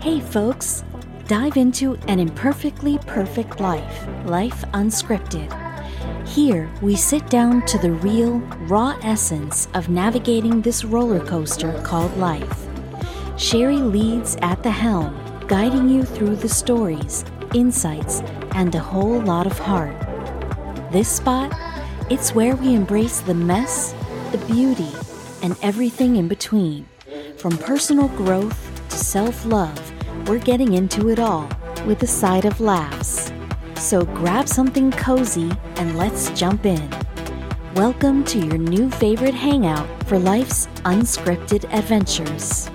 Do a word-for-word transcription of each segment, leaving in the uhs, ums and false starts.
Hey folks, dive into An Imperfectly Perfect Life, Life Unscripted. Here, we sit down to the real, raw essence of navigating this roller coaster called life. Sherry leads at the helm, guiding you through the stories, insights, and a whole lot of heart. This spot, it's where we embrace the mess, the beauty, and everything in between. From personal growth to self-love, we're getting into it all with a side of laughs. So grab something cozy and let's jump in. Welcome to your new favorite hangout for life's unscripted adventures.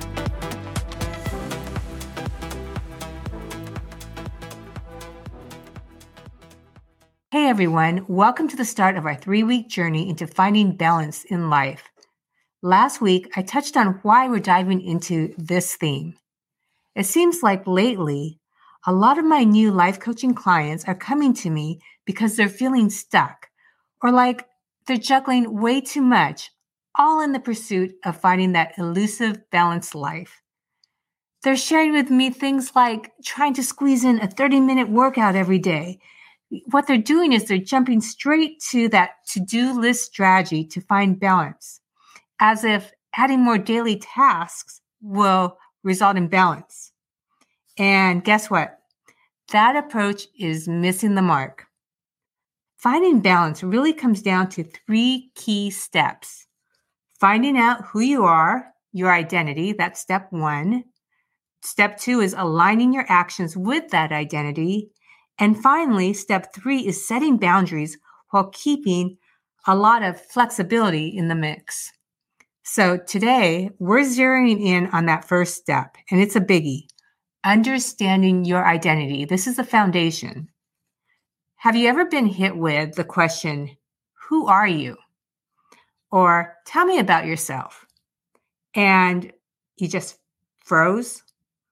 Hey everyone, welcome to the start of our three-week journey into finding balance in life. Last week, I touched on why we're diving into this theme. It seems like lately, a lot of my new life coaching clients are coming to me because they're feeling stuck or like they're juggling way too much, all in the pursuit of finding that elusive, balanced life. They're sharing with me things like trying to squeeze in a thirty-minute workout every day. What they're doing is they're jumping straight to that to-do list strategy to find balance, as if adding more daily tasks will result in balance. And guess what? That approach is missing the mark. Finding balance really comes down to three key steps. Finding out who you are, your identity, that's step one. Step two is aligning your actions with that identity. And finally, step three is setting boundaries while keeping a lot of flexibility in the mix. So today, we're zeroing in on that first step, and it's a biggie. Understanding your identity. This is the foundation. Have you ever been hit with the question, who are you? Or tell me about yourself. And you just froze?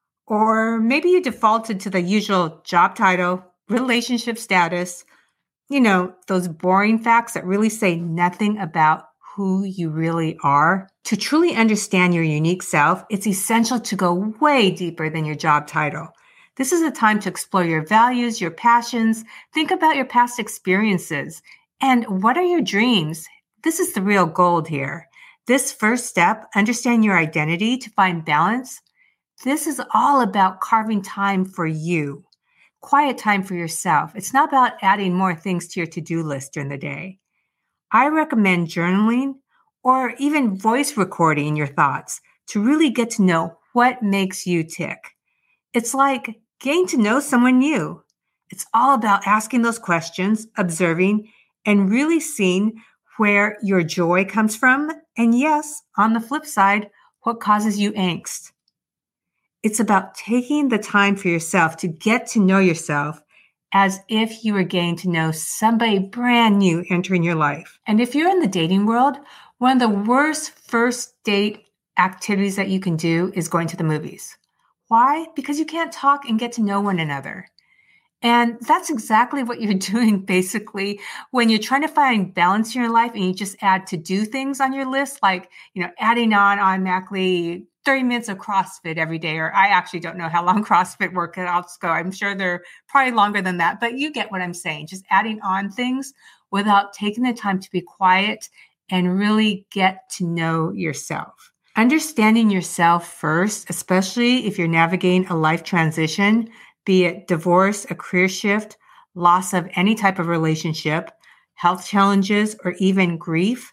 Or maybe you defaulted to the usual job title, relationship status, you know, those boring facts that really say nothing about who you really are. To truly understand your unique self, it's essential to go way deeper than your job title. This is a time to explore your values, your passions, think about your past experiences, and what are your dreams? This is the real gold here. This first step, understand your identity to find balance, this is all about carving time for you, quiet time for yourself. It's not about adding more things to your to-do list during the day. I recommend journaling or even voice recording your thoughts to really get to know what makes you tick. It's like getting to know someone new. It's all about asking those questions, observing, and really seeing where your joy comes from. And yes, on the flip side, what causes you angst. It's about taking the time for yourself to get to know yourself as if you were getting to know somebody brand new entering your life. And if you're in the dating world, one of the worst first date activities that you can do is going to the movies. Why? Because you can't talk and get to know one another. And that's exactly what you're doing basically when you're trying to find balance in your life and you just add to do things on your list, like, you know, adding on automatically thirty minutes of CrossFit every day, or I actually don't know how long CrossFit workouts go. I'm sure they're probably longer than that, but you get what I'm saying. Just adding on things without taking the time to be quiet and really get to know yourself. Understanding yourself first, especially if you're navigating a life transition, be it divorce, a career shift, loss of any type of relationship, health challenges, or even grief.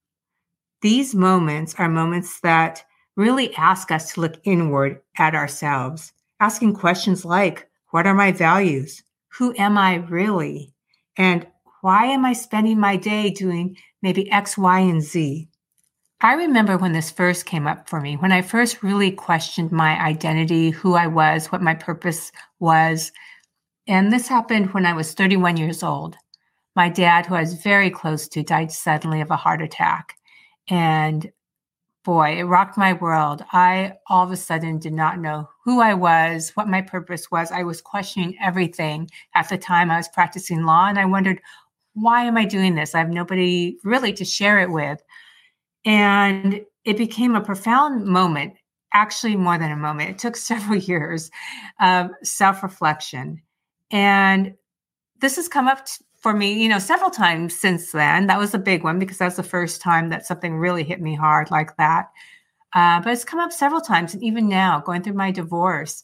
These moments are moments that really ask us to look inward at ourselves, asking questions like, what are my values? Who am I really? And why am I spending my day doing maybe X, Y, and Z? I remember when this first came up for me, when I first really questioned my identity, who I was, what my purpose was. And this happened when I was thirty-one years old. My dad, who I was very close to, died suddenly of a heart attack. And boy, it rocked my world. I all of a sudden did not know who I was, what my purpose was. I was questioning everything. At the time, I was practicing law, and I wondered, why am I doing this? I have nobody really to share it with. And it became a profound moment actually more than a moment. It took several years of self-reflection. And this has come up t- for me, you know, several times since then. That was a big one because that was the first time that something really hit me hard like that. Uh, but it's come up several times. And even now, going through my divorce,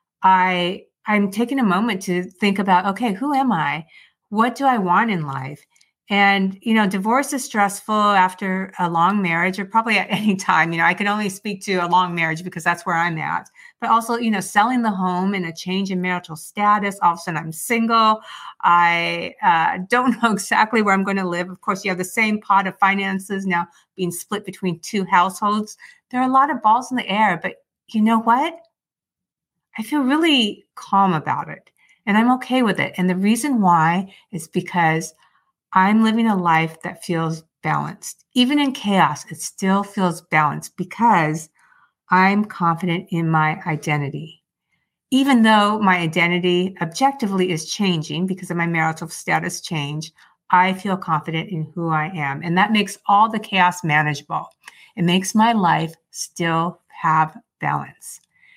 I, I'm taking a moment to think about, okay, who am I? What do I want in life? And, you know, divorce is stressful after a long marriage, or probably at any time. You know, I can only speak to a long marriage because that's where I'm at. But also, you know, selling the home and a change in marital status. All of a sudden, I'm single. I uh, don't know exactly where I'm going to live. Of course, you have the same pot of finances now being split between two households. There are a lot of balls in the air. But you know what? I feel really calm about it. And I'm okay with it. And the reason why is because I'm living a life that feels balanced. Even in chaos, it still feels balanced because I'm confident in my identity. Even though my identity objectively is changing because of my marital status change, I feel confident in who I am. And that makes all the chaos manageable. It makes my life still have balance.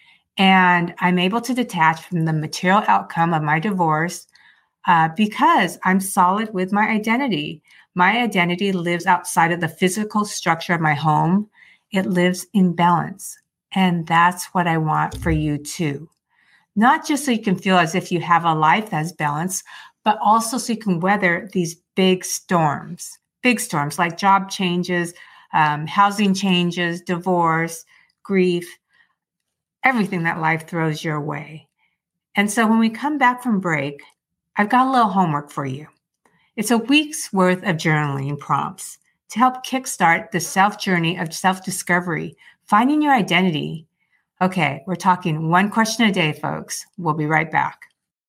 And I'm able to detach from the material outcome of my divorce Uh, because I'm solid with my identity. My identity lives outside of the physical structure of my home. It lives in balance. And that's what I want for you too. Not just so you can feel as if you have a life that's balanced, but also so you can weather these big storms, big storms like job changes, um, housing changes, divorce, grief, everything that life throws your way. And so when we come back from break, I've got a little homework for you. It's a week's worth of journaling prompts to help kickstart the self journey of self-discovery, finding your identity. Okay, we're talking one question a day, folks. We'll be right back.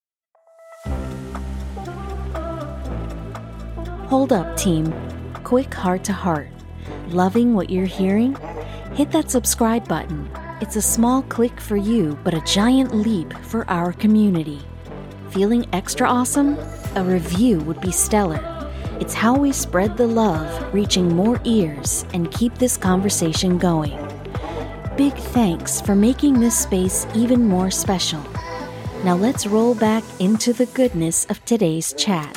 Hold up, team. Quick heart to heart. Loving what you're hearing? Hit that subscribe button. It's a small click for you, but a giant leap for our community. Feeling extra awesome? A review would be stellar. It's how we spread the love, reaching more ears, and keep this conversation going. Big thanks for making this space even more special. Now let's roll back into the goodness of today's chat.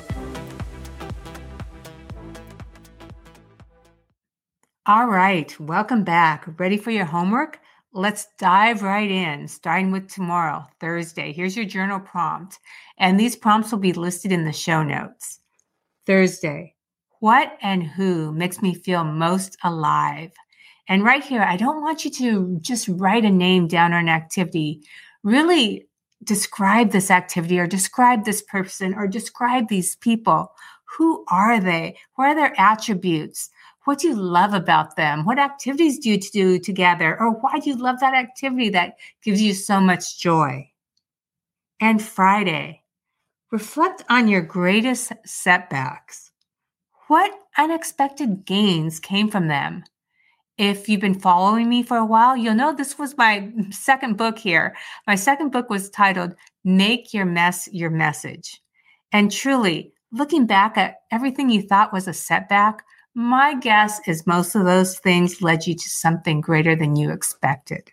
All right, welcome back. Ready for your homework? Let's dive right in, starting with tomorrow, Thursday. Here's your journal prompt, and these prompts will be listed in the show notes. Thursday, what and who makes me feel most alive? And right here, I don't want you to just write a name down or an activity. Really describe this activity or describe this person or describe these people. Who are they? What are their attributes? What do you love about them? What activities do you do together? Or why do you love that activity that gives you so much joy? And Friday, reflect on your greatest setbacks. What unexpected gains came from them? If you've been following me for a while, you'll know this was my second book here. My second book was titled Make Your Mess Your Message. And truly, looking back at everything you thought was a setback, my guess is most of those things led you to something greater than you expected.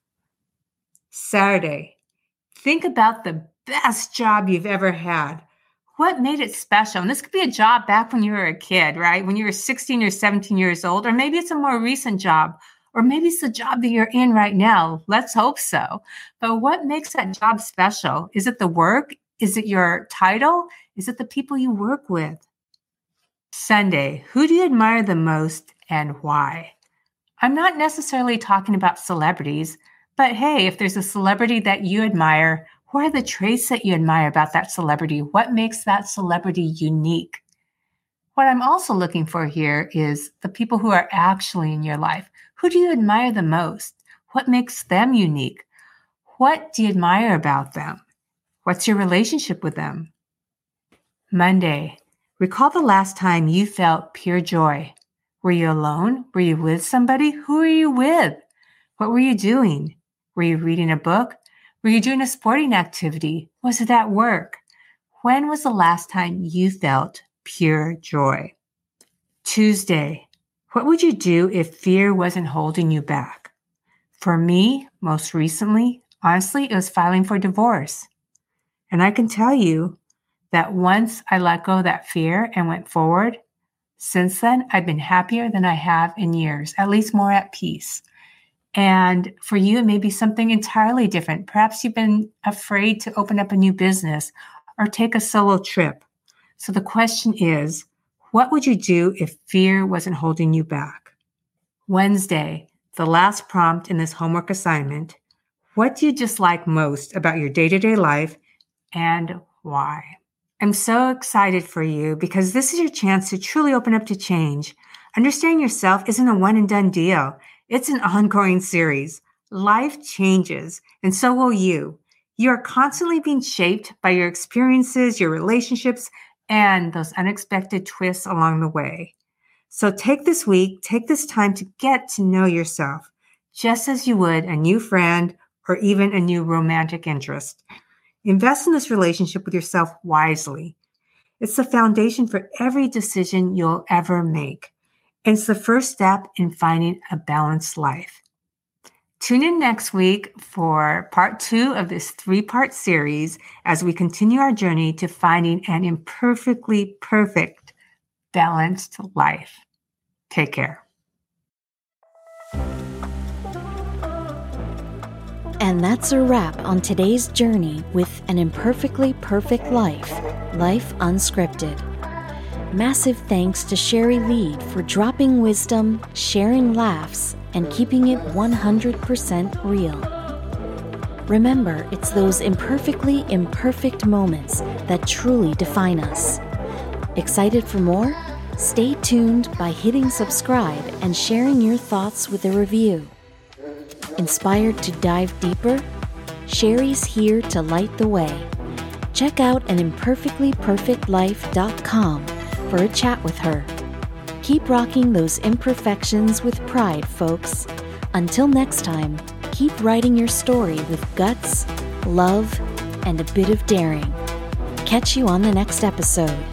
Saturday, think about the best job you've ever had. What made it special? And this could be a job back when you were a kid, right? When you were sixteen or seventeen years old, or maybe it's a more recent job, or maybe it's the job that you're in right now. Let's hope so. But what makes that job special? Is it the work? Is it your title? Is it the people you work with? Sunday, who do you admire the most and why? I'm not necessarily talking about celebrities, but hey, if there's a celebrity that you admire, what are the traits that you admire about that celebrity? What makes that celebrity unique? What I'm also looking for here is the people who are actually in your life. Who do you admire the most? What makes them unique? What do you admire about them? What's your relationship with them? Monday, recall the last time you felt pure joy. Were you alone? Were you with somebody? Who were you with? What were you doing? Were you reading a book? Were you doing a sporting activity? Was it at work? When was the last time you felt pure joy? Tuesday, what would you do if fear wasn't holding you back? For me, most recently, honestly, it was filing for divorce. And I can tell you that once I let go of that fear and went forward, since then, I've been happier than I have in years, at least more at peace. And for you, it may be something entirely different. Perhaps you've been afraid to open up a new business or take a solo trip. So the question is, what would you do if fear wasn't holding you back? Wednesday, the last prompt in this homework assignment. What do you dislike most about your day-to-day life and why? I'm so excited for you because this is your chance to truly open up to change. Understanding yourself isn't a one and done deal. It's an ongoing series. Life changes, and so will you. You are constantly being shaped by your experiences, your relationships, and those unexpected twists along the way. So take this week, take this time to get to know yourself, just as you would a new friend or even a new romantic interest. Invest in this relationship with yourself wisely. It's the foundation for every decision you'll ever make. And it's the first step in finding a balanced life. Tune in next week for part two of this three-part series as we continue our journey to finding an imperfectly perfect, balanced life. Take care. And that's a wrap on today's journey with An Imperfectly Perfect Life, Life Unscripted. Massive thanks to Sherry Lead for dropping wisdom, sharing laughs, and keeping it one hundred percent real. Remember, it's those imperfectly imperfect moments that truly define us. Excited for more? Stay tuned by hitting subscribe and sharing your thoughts with a review. Inspired to dive deeper? Sherry's here to light the way. Check out an imperfectly perfect life dot com for a chat with her. Keep rocking those imperfections with pride, folks. Until next time, keep writing your story with guts, love, and a bit of daring. Catch you on the next episode.